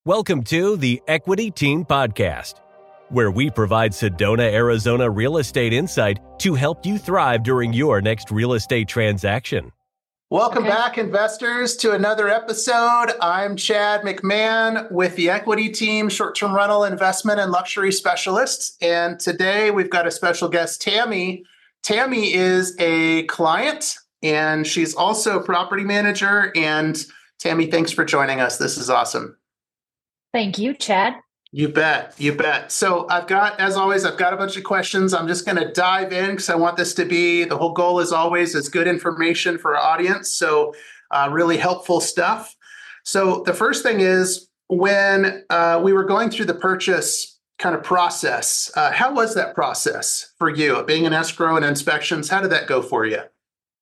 Welcome to the Equity Team Podcast, where we provide Sedona, Arizona real estate insight to help you thrive during your next real estate transaction. Welcome back, investors, to another episode. I'm Chad McMahon with the Equity Team, short-term rental investment and luxury specialists. And today we've got a special guest, Tammy. Tammy is a client, and she's also a property manager. And Tammy, thanks for joining us. This is awesome. Thank you, Chad. You bet. You bet. So as always, I've got a bunch of questions. I'm just going to dive in because I want this to be, the whole goal as always is good information for our audience. So really helpful stuff. So the first thing is when we were going through the purchase kind of process, how was that process for you? Being in escrow and inspections, how did that go for you?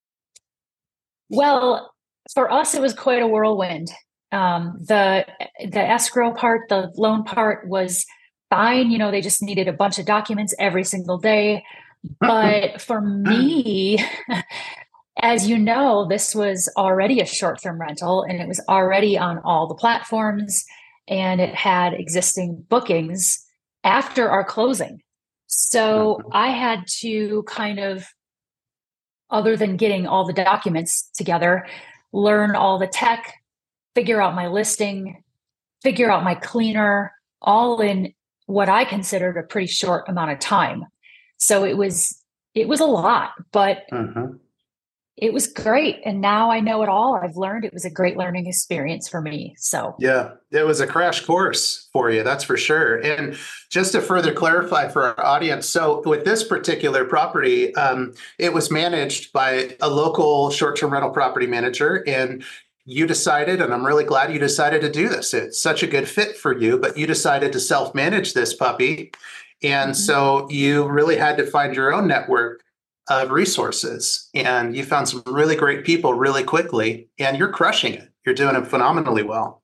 Well, for us, it was quite a whirlwind. The escrow part, the loan part was fine. You know, they just needed a bunch of documents every single day. But for me, as you know, this was already a short-term rental and it was already on all the platforms and it had existing bookings after our closing. So I had to kind of, other than getting all the documents together, learn all the tech, figure out my listing, figure out my cleaner, all in what I considered a pretty short amount of time. So it was a lot, but it was great. And now I know it all. I've learned it was a great learning experience for me. So yeah, it was a crash course for you. That's for sure. And just to further clarify for our audience, so with this particular property, it was managed by a local short-term rental property manager, and you decided, and I'm really glad you decided to do this. It's such a good fit for you, but you decided to self-manage this puppy. And so you really had to find your own network of resources. And you found some really great people really quickly, and you're crushing it. You're doing it phenomenally well.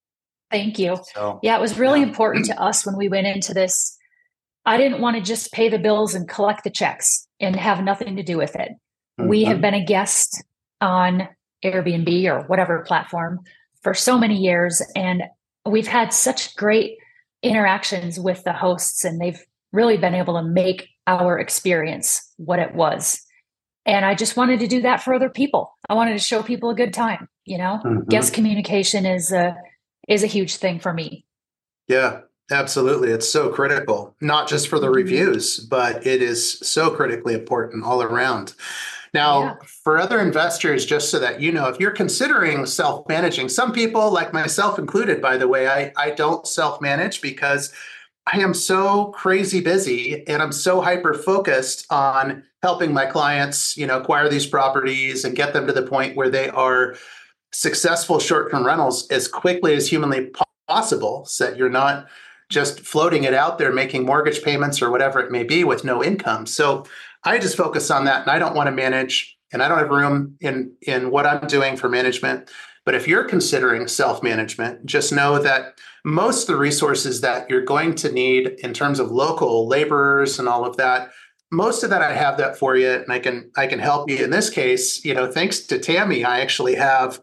Thank you. So, yeah, it was really important to us when we went into this. I didn't want to just pay the bills and collect the checks and have nothing to do with it. We have been a guest on Airbnb or whatever platform for so many years. And we've had such great interactions with the hosts, and they've really been able to make our experience what it was. And I just wanted to do that for other people. I wanted to show people a good time, you know. Guest communication is a huge thing for me. Yeah, absolutely. It's so critical, not just for the reviews, but it is so critically important all around. Now, for other investors, just so that you know, if you're considering self-managing, some people, like myself included, by the way, I don't self-manage because I am so crazy busy and I'm so hyper-focused on helping my clients, you know, acquire these properties and get them to the point where they are successful short-term rentals as quickly as humanly possible, so that you're not just floating it out there, making mortgage payments or whatever it may be with no income. So I just focus on that, and I don't want to manage, and I don't have room in what I'm doing for management. But if you're considering self-management, just know that most of the resources that you're going to need in terms of local laborers and all of that, most of that I have that for you, and I can help you. In this case, you know, thanks to Tammy, I actually have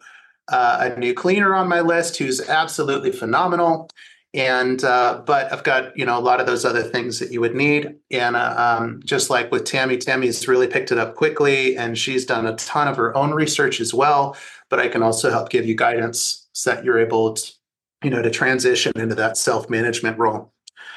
a new cleaner on my list who's absolutely phenomenal. And but I've got, you know, a lot of those other things that you would need. And just like with Tammy's really picked it up quickly, and she's done a ton of her own research as well. But I can also help give you guidance so that you're able to, you know, to transition into that self-management role.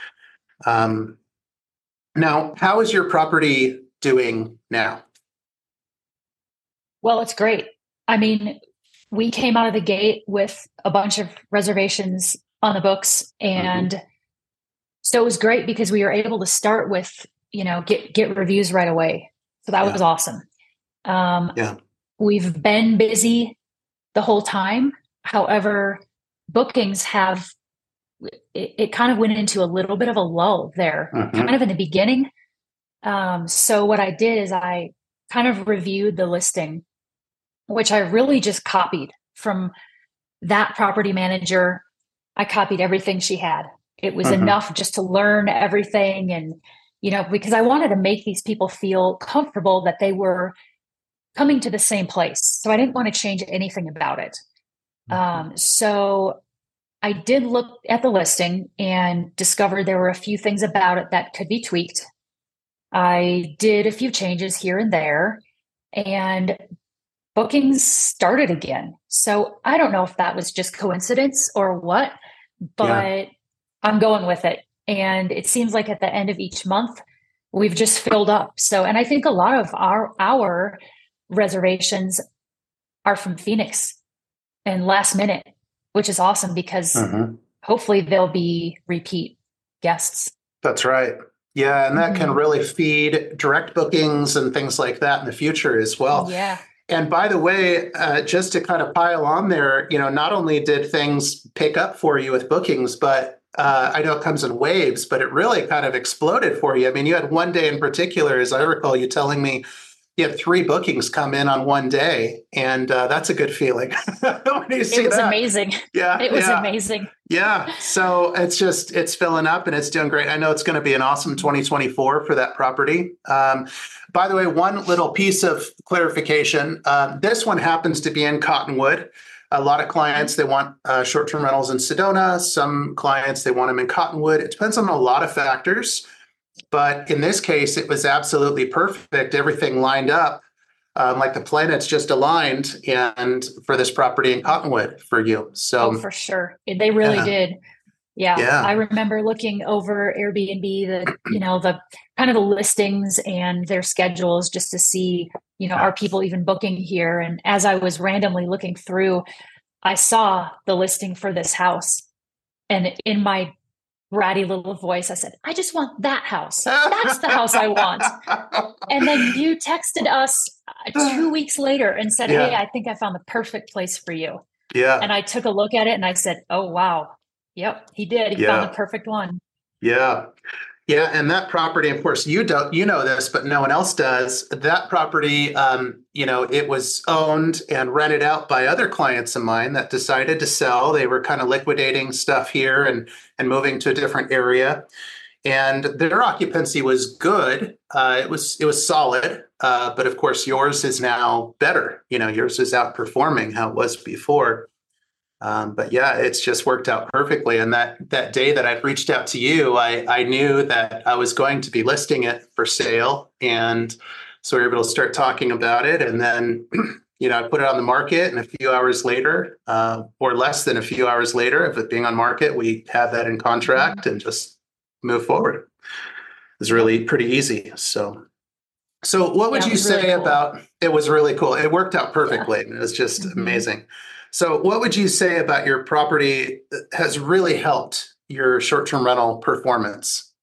Now, how is your property doing now? Well, it's great. I mean, we came out of the gate with a bunch of reservations on the books. And so it was great because we were able to start with, you know, get reviews right away. So that was awesome. We've been busy the whole time. However, bookings have, it kind of went into a little bit of a lull there, kind of in the beginning. So what I did is I kind of reviewed the listing, which I really just copied from that property manager. I copied everything she had. It was enough just to learn everything. And, you know, because I wanted to make these people feel comfortable that they were coming to the same place. So I didn't want to change anything about it. So I did look at the listing and discovered there were a few things about it that could be tweaked. I did a few changes here and there, and bookings started again. So I don't know if that was just coincidence or what, but I'm going with it. And it seems like at the end of each month, we've just filled up. So, and I think a lot of our reservations are from Phoenix and last minute, which is awesome because hopefully they'll be repeat guests. That's right. Yeah. And that can really feed direct bookings and things like that in the future as well. Yeah. And by the way, just to kind of pile on there, not only did things pick up for you with bookings, but I know it comes in waves, but it really kind of exploded for you. I mean, you had one day in particular, as I recall you telling me, you had 3 bookings come in on one day, and that's a good feeling. When you see it was that. Amazing. Yeah, it was amazing. Yeah, so it's filling up and it's doing great. I know it's going to be an awesome 2024 for that property. By the way, one little piece of clarification: this one happens to be in Cottonwood. A lot of clients, they want short-term rentals in Sedona. Some clients, they want them in Cottonwood. It depends on a lot of factors. But in this case, it was absolutely perfect. Everything lined up like the planets just aligned, and for this property in Cottonwood for you. So for sure, they really did. Yeah, I remember looking over Airbnb, the kind of the listings and their schedules just to see, are people even booking here? And as I was randomly looking through, I saw the listing for this house, and in my bratty little voice, I said, I just want that house. That's the house I want. And then you texted us 2 weeks later and said, hey, I think I found the perfect place for you. Yeah. And I took a look at it and I said, oh, wow. Yep, he did. He found the perfect one. Yeah. Yeah. And that property, of course, you know this, but no one else does. That property, it was owned and rented out by other clients of mine that decided to sell. They were kind of liquidating stuff here and moving to a different area. And their occupancy was good. It was solid. But of course, yours is now better. Yours is outperforming how it was before. But yeah, it's just worked out perfectly. And that day that I reached out to you, I knew that I was going to be listing it for sale. And so we were able to start talking about it. And then, I put it on the market, and a few hours later, or less than a few hours later of it being on market, we had that in contract and just move forward. It was really pretty easy. So what would you say really cool. about, it was really cool. It worked out perfectly. Yeah. It was just amazing. So what would you say about your property that has really helped your short-term rental performance?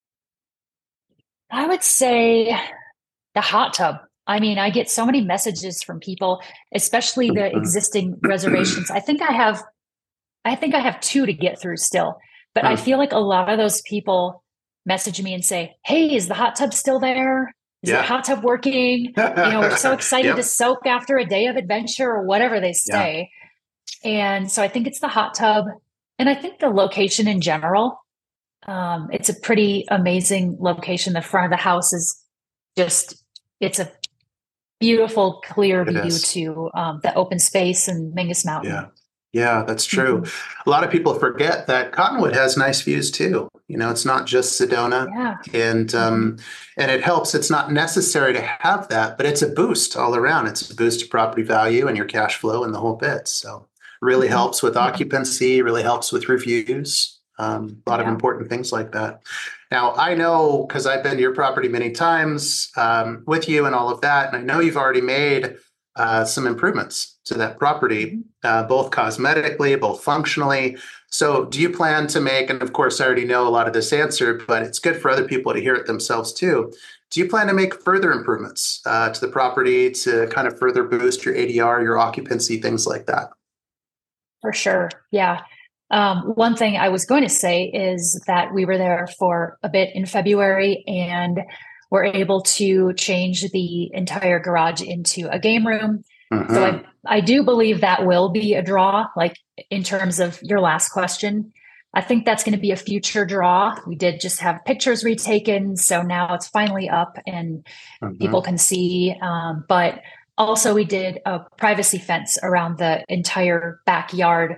I would say the hot tub. I mean, I get so many messages from people, especially the existing reservations. I think I have 2 to get through still, but I feel like a lot of those people message me and say, hey, is the hot tub still there? Is the hot tub working? We're so excited to soak after a day of adventure or whatever they say. And so I think it's the hot tub. And I think the location in general, it's a pretty amazing location. The front of the house is it's a beautiful, clear view to the open space and Mingus Mountain. Yeah, that's true. A lot of people forget that Cottonwood has nice views too. It's not just Sedona. And it helps. It's not necessary to have that, but it's a boost all around. It's a boost to property value and your cash flow and the whole bit. So really helps with occupancy, really helps with reviews, a lot of important things like that. Now, I know, because I've been to your property many times with you and all of that, and I know you've already made some improvements to that property, both cosmetically, both functionally. So do you plan to make, and of course, I already know a lot of this answer, but it's good for other people to hear it themselves too. Do you plan to make further improvements to the property to kind of further boost your ADR, your occupancy, things like that? For sure. Yeah. One thing I was going to say is that we were there for a bit in February and were able to change the entire garage into a game room. So I do believe that will be a draw, like in terms of your last question. I think that's going to be a future draw. We did just have pictures retaken, so now it's finally up and people can see. But also we did a privacy fence around the entire backyard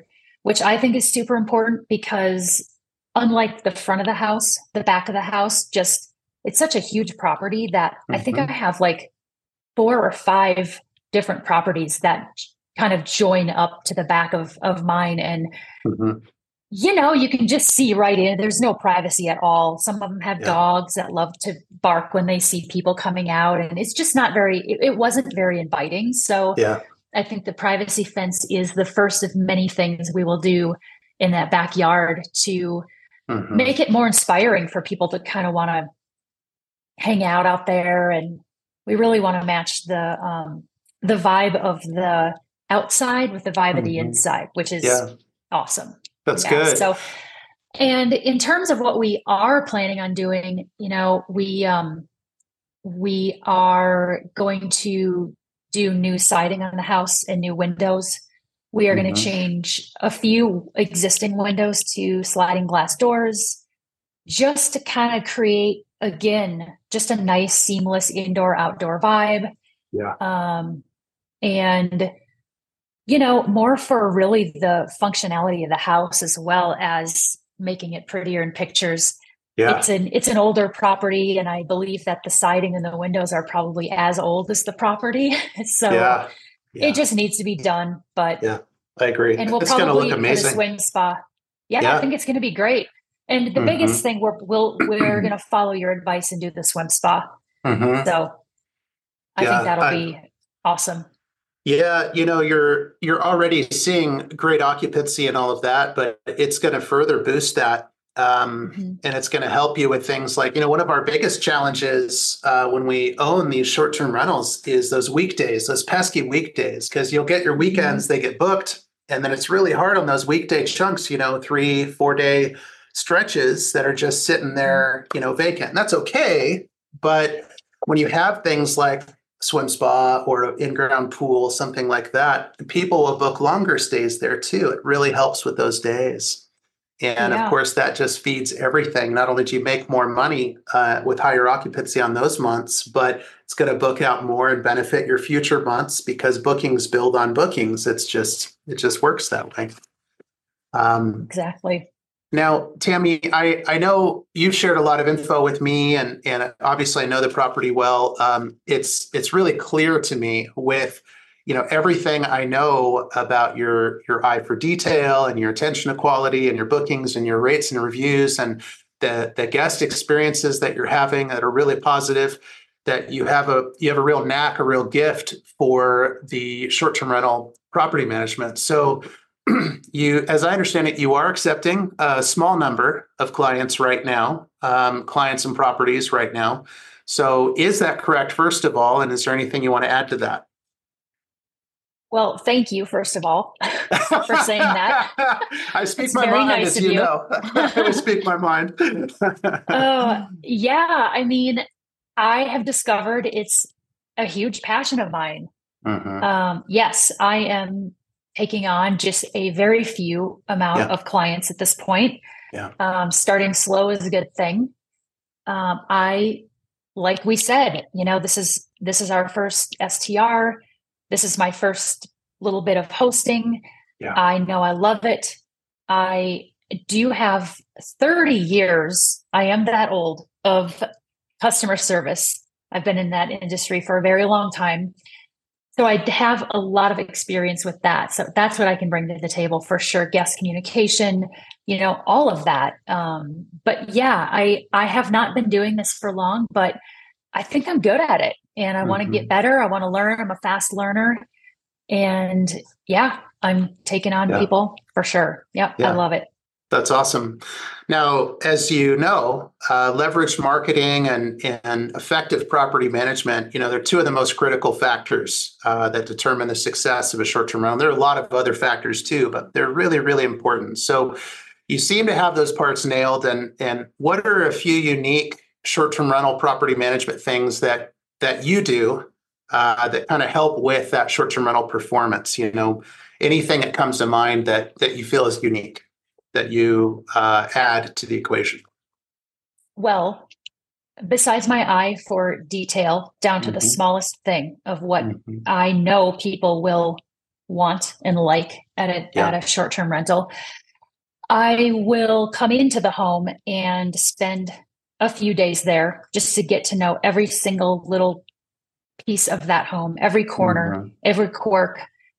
which I think is super important because unlike the front of the house, the back of the house, just it's such a huge property that I think I have like 4 or 5 different properties that kind of join up to the back of mine. And, you can just see right in. There's no privacy at all. Some of them have dogs that love to bark when they see people coming out. And it's just not it wasn't very inviting. So I think the privacy fence is the first of many things we will do in that backyard to make it more inspiring for people to kind of want to hang out there. And we really want to match the vibe of the outside with the vibe of the inside, which is awesome. That's good. So, and in terms of what we are planning on doing, we are going to do new siding on the house and new windows. We are going to change a few existing windows to sliding glass doors, just to kind of create, again, just a nice, seamless indoor-outdoor vibe. And, more for really the functionality of the house as well as making it prettier in pictures. It's an older property, and I believe that the siding and the windows are probably as old as the property. So it just needs to be done. But I agree. And we'll it's probably look put a swing spa. I think it's going to be great. And the biggest thing we're going to follow your advice and do the swim spa. So I think that'll be awesome. Yeah, you're already seeing great occupancy and all of that, but it's going to further boost that. And it's going to help you with things like, one of our biggest challenges when we own these short-term rentals is those weekdays, those pesky weekdays, because you'll get your weekends, they get booked. And then it's really hard on those weekday chunks, 3-4 day stretches that are just sitting there, vacant. And that's okay. But when you have things like swim spa or an in-ground pool, something like that, people will book longer stays there too. It really helps with those days. And of course, that just feeds everything. Not only do you make more money with higher occupancy on those months, but it's going to book out more and benefit your future months because bookings build on bookings. It just works that way. Exactly. Now, Tammy, I know you've shared a lot of info with me, and obviously I know the property well. It's really clear to me with everything I know about your eye for detail and your attention to quality and your bookings and your rates and reviews and the guest experiences that you're having that are really positive. That you have a real knack, a real gift for the short-term rental property management. So. As I understand it, you are accepting a small number of clients right now, clients and properties right now. So is that correct, first of all? And is there anything you want to add to that? Well, thank you, first of all, for saying that. I speak my mind, nice as you know. I speak my mind. Yeah. I mean, I have discovered it's a huge passion of mine. Yes, I am taking on just a very few amount of clients at this point. Starting slow is a good thing. Like we said, this is our first STR. This is my first little bit of hosting. I know I love it. I do have 30 years. I am that old of customer service. I've been in that industry for a very long time. So I have a lot of experience with that. So that's what I can bring to the table for sure. Guest communication, all of that. But yeah, I have not been doing this for long, but I think I'm good at it and I want to get better. I want to learn. I'm a fast learner and I'm taking on people for sure. I love it. That's awesome. Now, as you know, leveraged marketing and effective property management, they're two of the most critical factors that determine the success of a short-term rental. There are a lot of other factors too, but they're really, really important. So you seem to have those parts nailed. And what are a few unique short-term rental property management things that you do that kind of help with that short-term rental performance? Anything that comes to mind that you feel is unique that you add to the equation? Well, besides my eye for detail down to the smallest thing of what I know people will want and like at a short-term rental. I will come into the home and spend a few days there just to get to know every single little piece of that home, every corner, every quirk.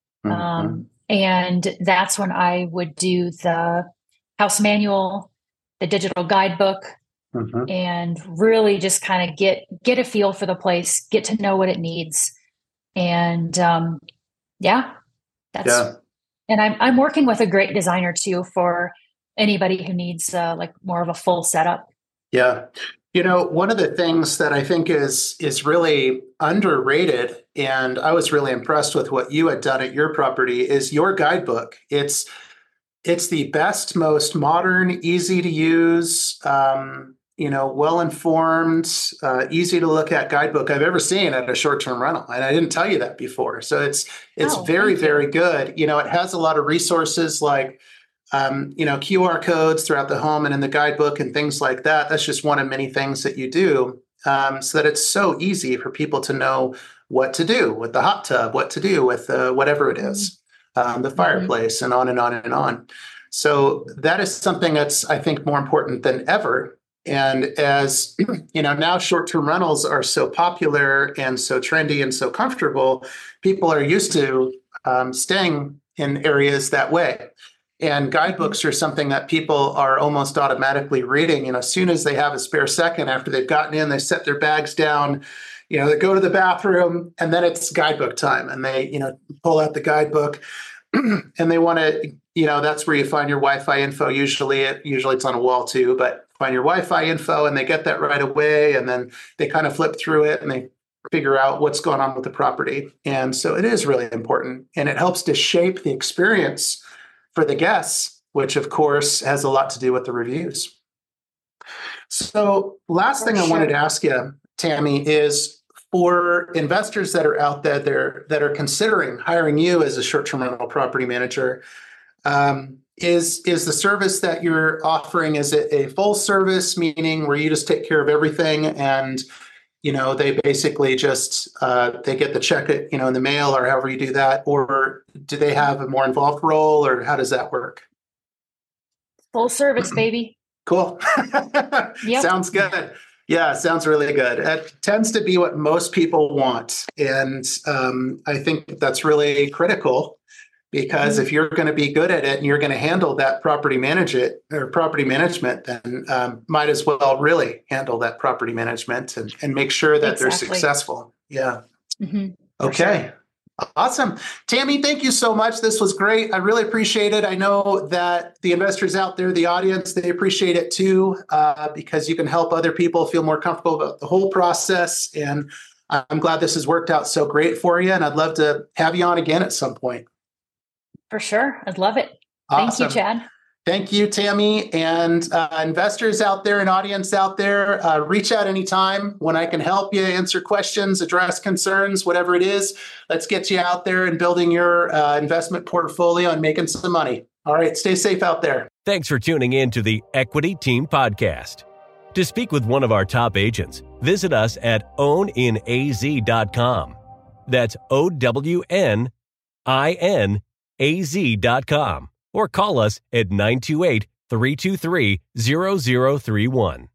And that's when I would do the house manual, the digital guidebook, and really just kind of get a feel for the place, get to know what it needs. And and I'm working with a great designer too for anybody who needs like more of a full setup. Yeah. One of the things that I think is really underrated, and I was really impressed with what you had done at your property, is your guidebook. It's the best, most modern, easy to use, well-informed, easy to look at guidebook I've ever seen at a short-term rental. And I didn't tell you that before. So it's very, very good. It has a lot of resources like QR codes throughout the home and in the guidebook and things like that. That's just one of many things that you do, so that it's so easy for people to know what to do with the hot tub, what to do with whatever it is, the fireplace, and on and on and on. So that is something that's, I think, more important than ever. And as now short-term rentals are so popular and so trendy and so comfortable, people are used to staying in areas that way. And guidebooks are something that people are almost automatically reading. As soon as they have a spare second after they've gotten in, they set their bags down, they go to the bathroom, and then it's guidebook time. And they, pull out the guidebook and they want to, that's where you find your Wi-Fi info. Usually it's on a wall too, but find your Wi-Fi info and they get that right away. And then they kind of flip through it and they figure out what's going on with the property. And so it is really important, and it helps to shape the experience for the guests, which of course has a lot to do with the reviews. So last thing I wanted to ask you, Tammy, is for investors that are out there that are considering hiring you as a short-term rental property manager, is the service that you're offering, is it a full service, meaning where you just take care of everything and they basically just they get the check in the mail or however you do that, or do they have a more involved role, or how does that work? Full service, baby. Cool. Yep. Sounds good. Yeah, sounds really good. It tends to be what most people want, and I think that's really critical. Because if you're going to be good at it and you're going to handle that property management, then might as well really handle that property management and make sure that they're successful. Yeah. Okay. Sure. Awesome. Tammy, thank you so much. This was great. I really appreciate it. I know that the investors out there, the audience, they appreciate it too, because you can help other people feel more comfortable about the whole process. And I'm glad this has worked out so great for you. And I'd love to have you on again at some point. For sure. I'd love it. Awesome. Thank you, Chad. Thank you, Tammy. And investors out there and audience out there, reach out anytime when I can help you answer questions, address concerns, whatever it is. Let's get you out there and building your investment portfolio and making some money. All right. Stay safe out there. Thanks for tuning in to the Equity Team Podcast. To speak with one of our top agents, visit us at owninaz.com. That's OWNINAZ.com, or call us at 928-323-0031.